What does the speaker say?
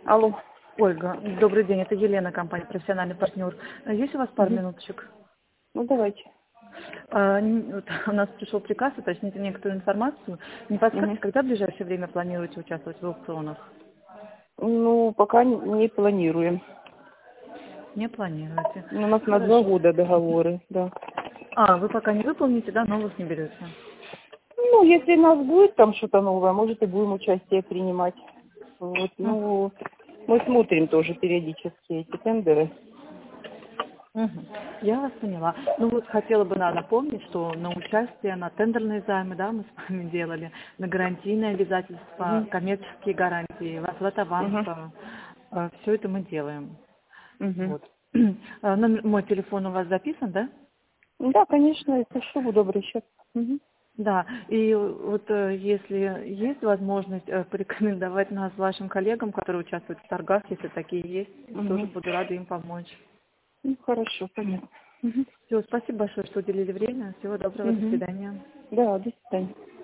Алло. Ольга, добрый день, это Елена, компания «Профессиональный партнер». Есть у вас пару Мгм. минуточек? Ну, давайте. Вот у нас пришел приказ уточнить некоторую информацию. Не Мгм. подскажете, когда в ближайшее время планируете участвовать в аукционах? Ну, пока не планируем. Не планируете. У нас на 2 Хорошо. года договоры, да. Вы пока не выполните, да, новых не берете? Ну, если у нас будет там что-то новое, может, и будем участие принимать. Вот, Мгм. ну, мы смотрим тоже периодически эти тендеры. Мгм. Я вас поняла. Ну вот хотела бы напомнить, что на участие, на тендерные займы, да, мы с вами делали, на гарантийные обязательства, Угу. коммерческие гарантии, возврат Угу. аванса, все это мы делаем. Угу. Вот. Мой телефон у вас записан, да? Да, конечно, если что, буду обращаться. Угу. Да, и вот если есть возможность порекомендовать нас вашим коллегам, которые участвуют в торгах, если такие есть, тоже Угу. буду рада им помочь. Ну, хорошо, понятно. Угу. Все, спасибо большое, что уделили время. Всего доброго, до Угу. свидания. Да, до свидания.